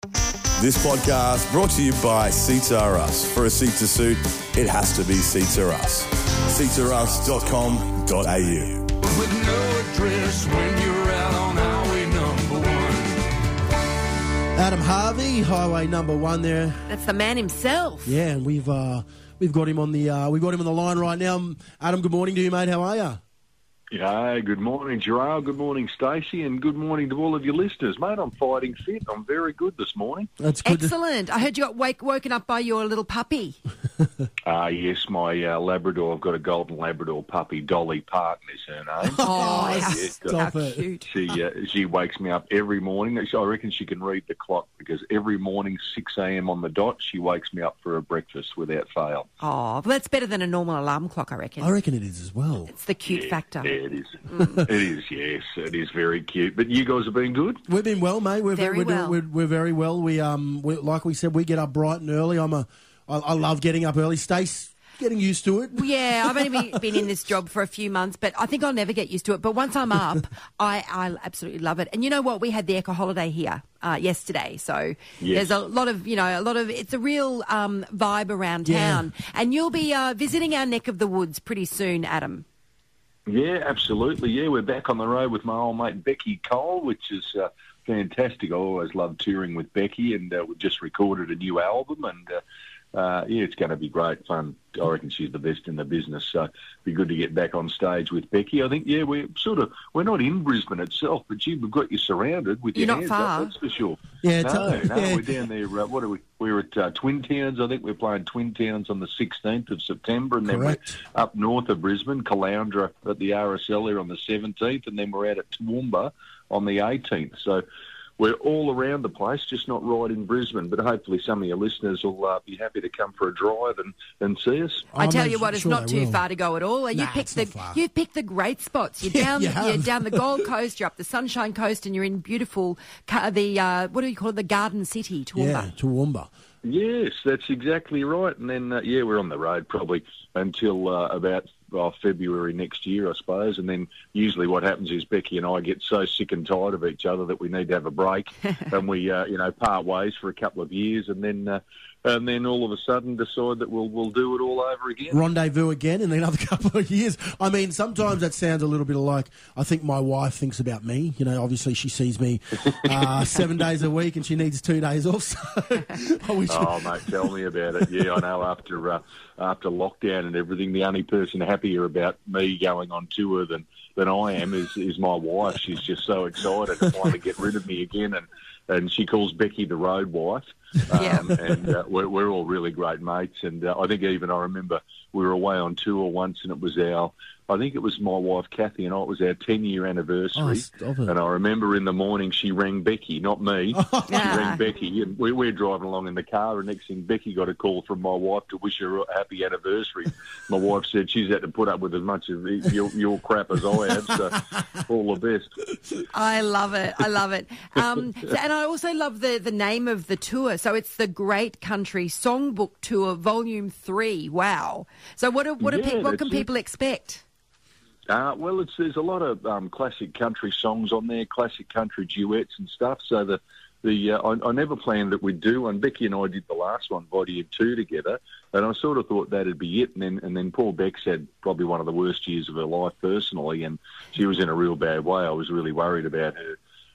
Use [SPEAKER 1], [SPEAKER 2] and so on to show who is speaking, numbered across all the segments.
[SPEAKER 1] This podcast brought to you by Seats Are Us. For a seat to suit, it has to be Seats Are Us. seatsarus.com.au.
[SPEAKER 2] With no address when you're out on highway number 1.
[SPEAKER 3] Adam Harvey, highway number 1 there.
[SPEAKER 4] That's the man himself.
[SPEAKER 3] Yeah, and we've got him on the line right now. Adam, good morning to you, mate. How are you?
[SPEAKER 5] Yeah, good morning, Gerard. Good morning, Stacey, and good morning to all of your listeners. Mate, I'm fighting fit. I'm very good this morning.
[SPEAKER 3] That's good.
[SPEAKER 4] Excellent. I heard you got woken up by your little puppy.
[SPEAKER 5] Yes, my Labrador. I've got a golden Labrador puppy, Dolly Parton is her name.
[SPEAKER 4] Oh, how
[SPEAKER 3] it.
[SPEAKER 4] cute.
[SPEAKER 5] She wakes me up every morning. I reckon she can read the clock because every morning, 6 a.m. on the dot, she wakes me up for a breakfast without fail.
[SPEAKER 4] Oh, well, that's better than a normal alarm clock, I reckon.
[SPEAKER 3] I reckon it is as well.
[SPEAKER 4] It's the cute factor.
[SPEAKER 5] Yeah, it is. It is, yes. It is very cute. But you guys have been good?
[SPEAKER 3] We've been well, mate. We're very well. We like we said, we get up bright and early. I love getting up early. Stace, getting used to it.
[SPEAKER 4] Yeah, I've only been in this job for a few months, but I think I'll never get used to it. But once I'm up, I absolutely love it. And you know what? We had the Eco Holiday here yesterday, so
[SPEAKER 5] yes.
[SPEAKER 4] There's a lot of it's a real vibe around town. And you'll be visiting our neck of the woods pretty soon, Adam.
[SPEAKER 5] Yeah, absolutely. Yeah, we're back on the road with my old mate Becky Cole, which is fantastic. I always love touring with Becky, and we've just recorded a new album, and it's going to be great fun. I reckon she's the best in the business, so it'd be good to get back on stage with Becky. I think, we're not in Brisbane itself, but gee, we've got you surrounded with
[SPEAKER 4] You're
[SPEAKER 5] your
[SPEAKER 4] not
[SPEAKER 5] hands
[SPEAKER 4] far.
[SPEAKER 5] up, that's for sure.
[SPEAKER 3] Yeah,
[SPEAKER 5] we're down there. What are we? We're at Twin Towns. I think we're playing Twin Towns on the 16th of September, and then
[SPEAKER 3] Correct.
[SPEAKER 5] we're up north of Brisbane, Caloundra at the RSL here on the 17th, and then we're out at Toowoomba on the 18th. So we're all around the place, just not right in Brisbane. But hopefully some of your listeners will be happy to come for a drive and see us.
[SPEAKER 4] I tell you what, it's not too far to go at all.
[SPEAKER 3] Nah, it's not far.
[SPEAKER 4] You've picked the great spots. You're down the Gold Coast, you're up the Sunshine Coast, and you're in beautiful what do you call it? The Garden City, Toowoomba.
[SPEAKER 3] Yeah, Toowoomba.
[SPEAKER 5] Yes, that's exactly right. And then, we're on the road probably until about February next year, I suppose. And then usually what happens is Becky and I get so sick and tired of each other that we need to have a break and we, part ways for a couple of years and then all of a sudden decide that we'll do it all over again.
[SPEAKER 3] Rendezvous again in another couple of years. I mean, sometimes that sounds a little bit like I think my wife thinks about me. You know, obviously she sees me 7 days a week and she needs 2 days off. So
[SPEAKER 5] mate, tell me about it. Yeah, I know after lockdown and everything, the only person happier about me going on tour than I am is my wife. She's just so excited and wanting to get rid of me again, and she calls Becky the road wife. And we're all really great mates, and I think I remember we were away on tour once, and I think it was my wife Kathy and it was our 10-year anniversary.
[SPEAKER 3] Oh, stop it.
[SPEAKER 5] And I remember in the morning she rang Becky, not me. She rang Becky, and we're driving along in the car, and next thing Becky got a call from my wife to wish her a happy anniversary. My wife said she's had to put up with as much of your crap as I have, so all the best.
[SPEAKER 4] I love it. And I also love the name of the tour. So it's the Great Country Songbook Tour Volume 3. Wow. So what can people expect?
[SPEAKER 5] Well, there's a lot of classic country songs on there, classic country duets and stuff. So I never planned that we'd do one. Becky and I did the last one, Volume 2, together, and I sort of thought that'd be it. And then poor Bex had probably one of the worst years of her life personally, and she was in a real bad way. I was really worried about her.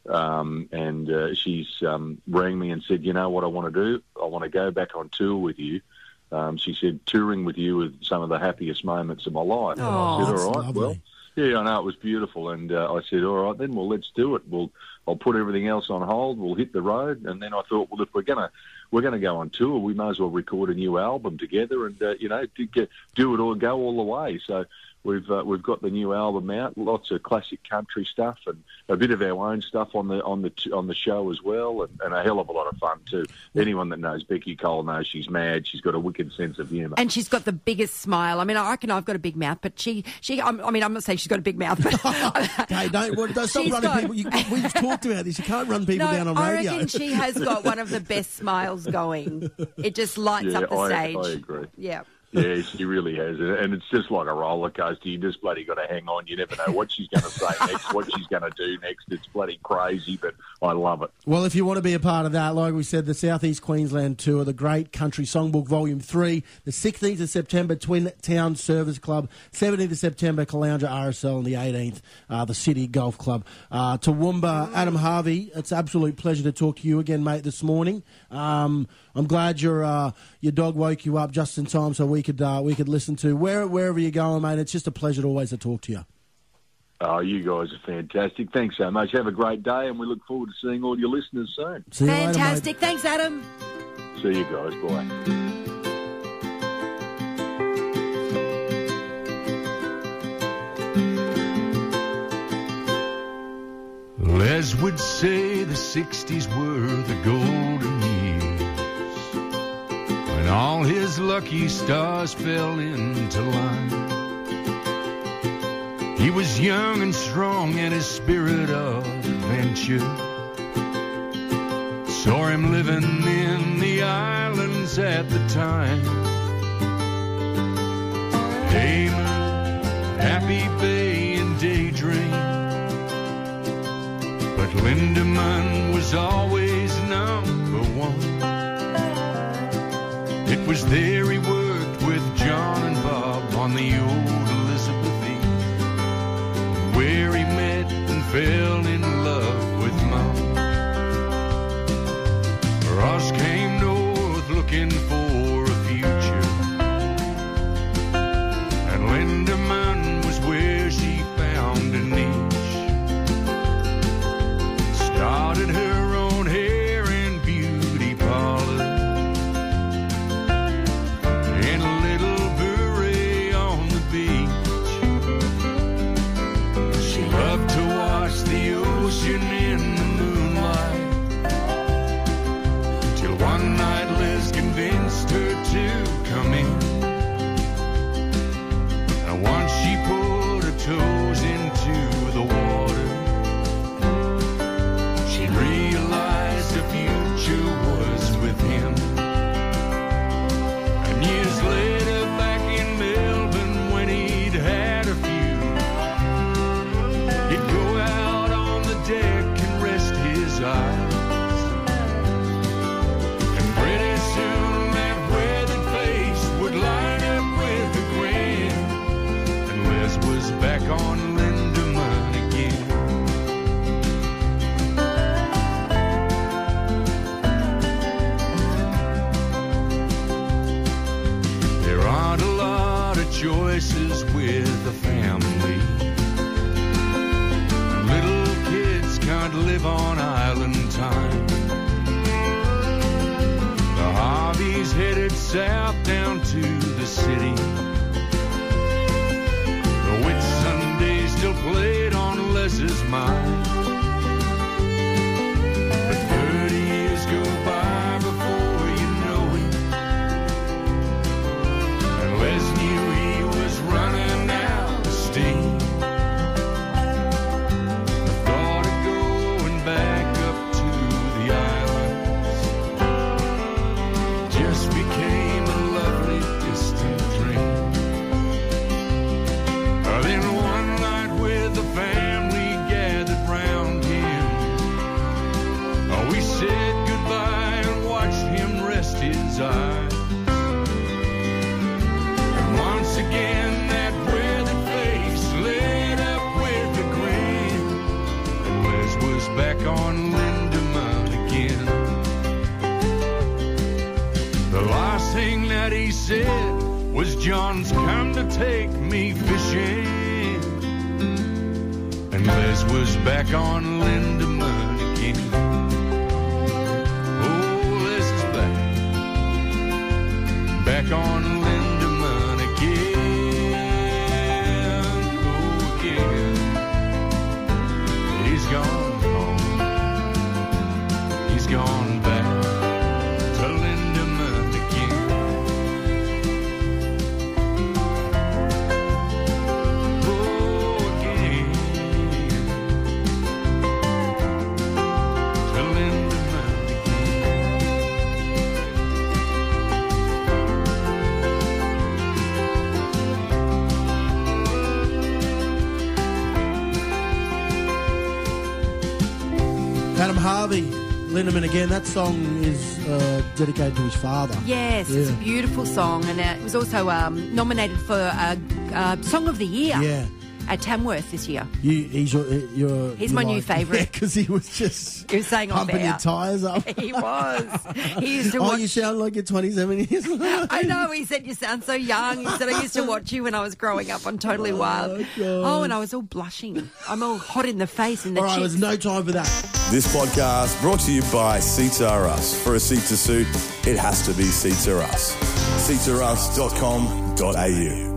[SPEAKER 5] She's rang me and said, you know what I want to do? I want to go back on tour with you. She said, touring with you with some of the happiest moments of my life. And I said, all right,
[SPEAKER 3] lovely.
[SPEAKER 5] well, yeah, I know, it was beautiful. And I said, all right, then, well, let's do it. I'll put everything else on hold. We'll hit the road. And then I thought, well, if we're going to go on tour, we may as well record a new album together and, do it or go all the way. So we've got the new album out, lots of classic country stuff and a bit of our own stuff on the show as well, and a hell of a lot of fun too. Anyone that knows Becky Cole knows she's mad. She's got a wicked sense of humour, and
[SPEAKER 4] she's got the biggest smile. I mean, I reckon I've got a big mouth, but I'm not saying she's got a big mouth. But
[SPEAKER 3] hey, don't stop running people. We've talked about this. You can't run people down on radio.
[SPEAKER 4] I reckon she has got one of the best smiles going. It just lights up the stage.
[SPEAKER 5] I agree.
[SPEAKER 4] Yeah.
[SPEAKER 5] Yeah, she really has. And it's just like a roller coaster. You just bloody got to hang on. You never know what she's going to say next, what she's going to do next. It's bloody crazy, but I love it.
[SPEAKER 3] Well, if you want to be a part of that, like we said, the South East Queensland Tour, the Great Country Songbook Volume 3, the 16th of September, Twin Town Service Club, 17th of September, Caloundra RSL, and the 18th, the City Golf Club. Toowoomba, Adam Harvey, it's an absolute pleasure to talk to you again, mate, this morning. I'm glad your dog woke you up just in time so we could listen to wherever you're going, mate. It's just a pleasure always to talk to you.
[SPEAKER 5] Oh, you guys are fantastic. Thanks so much. Have a great day, and we look forward to seeing all your listeners soon.
[SPEAKER 3] See you
[SPEAKER 4] Fantastic.
[SPEAKER 3] later, mate.
[SPEAKER 4] Thanks, Adam.
[SPEAKER 5] See you guys. Bye.
[SPEAKER 2] Les would say the 60s were the golden years, when all his lucky stars fell into line. He was young and strong, and his spirit of adventure saw him living in the islands at the time. Hayman, Happy Bay, and Daydream, but Lindemann was always number one. It was there he worked with John and Bob on the old Elizabethan, where he met and fell in love with Mom. Ross came north looking for a future, and Lindemann was where she found a niche. Started her own hair and beauty parlor, in a little beret on the beach. She loved to watch the ocean in the moonlight, till one night Liz convinced her to come in. And once she put her toes into the water, she realized the future was with him. And years later, back in Melbourne, when he'd had a few, he'd go out on the deck and rest his eyes. And pretty soon that weathered face would line up with a grin, and Les was back on Lindemann again. There aren't a lot of choices with a family. Little kids can't live on island time. The Harveys headed south down to the city. The Whit Sunday still played on Les's mind. But 30 years go by before you know it, and Les knew he was running out of steam. The thought of going back up to the islands just became a lovely distant dream. Then one night with the family gathered round him, we said goodbye and watched him rest his eyes. And once again that weathered face lit up with a grin, and Les was back on Lindemann again. The last thing that he said was, "John's come to take me fishing," and Les was back on Lindemann again. Oh, Les is back on Lindemann again. Oh, again. He's gone home. He's gone back to Lindemann again. Oh, again.
[SPEAKER 3] Harvey Lindemann again. That song is dedicated to his father.
[SPEAKER 4] Yes, it's a beautiful song, and it was also nominated for Song of the Year at Tamworth this year.
[SPEAKER 3] He's
[SPEAKER 4] my new favourite.
[SPEAKER 3] Yeah, because he was just
[SPEAKER 4] saying
[SPEAKER 3] pumping your tyres up.
[SPEAKER 4] He was. He used to watch...
[SPEAKER 3] you sound like you're 27 years old.
[SPEAKER 4] I know. He said, you sound so young. He said, I used to watch you when I was growing up on Totally Wild.
[SPEAKER 3] God.
[SPEAKER 4] And I was all blushing. I'm all hot in the face in the
[SPEAKER 3] All right,
[SPEAKER 4] cheeks.
[SPEAKER 3] there's no time for that.
[SPEAKER 1] This podcast brought to you by Seats Are Us. For a seat to suit, it has to be Seats Are Us. SeatsAreUs.com.au